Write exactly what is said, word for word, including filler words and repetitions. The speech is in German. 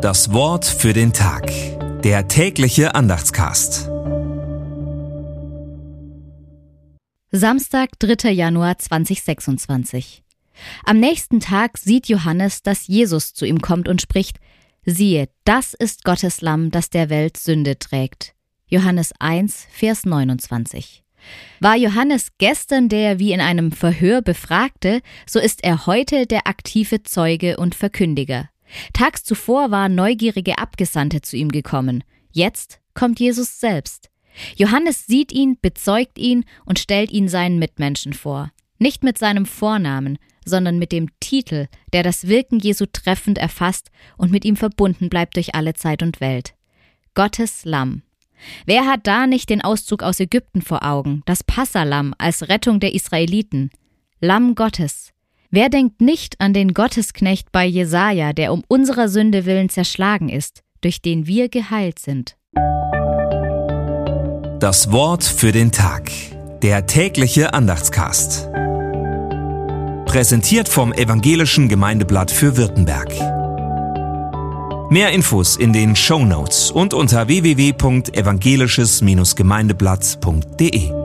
Das Wort für den Tag. Der tägliche Andachtscast. Samstag, dritter Januar zweitausendsechsundzwanzig. Am nächsten Tag sieht Johannes, dass Jesus zu ihm kommt und spricht: Siehe, das ist Gottes Lamm, das der Welt Sünde trägt. Johannes eins, Vers neunundzwanzig. War Johannes gestern der wie in einem Verhör Befragte, so ist er heute der aktive Zeuge und Verkündiger. Tags zuvor waren neugierige Abgesandte zu ihm gekommen. Jetzt kommt Jesus selbst. Johannes sieht ihn, bezeugt ihn und stellt ihn seinen Mitmenschen vor. Nicht mit seinem Vornamen, sondern mit dem Titel, der das Wirken Jesu treffend erfasst und mit ihm verbunden bleibt durch alle Zeit und Welt. Gottes Lamm. Wer hat da nicht den Auszug aus Ägypten vor Augen, das Passalamm als Rettung der Israeliten? Lamm Gottes. Wer denkt nicht an den Gottesknecht bei Jesaja, der um unserer Sünde willen zerschlagen ist, durch den wir geheilt sind? Das Wort für den Tag. Der tägliche Andachtscast. Präsentiert vom Evangelischen Gemeindeblatt für Württemberg. Mehr Infos in den Shownotes und unter w w w punkt evangelisches Bindestrich gemeindeblatt punkt de.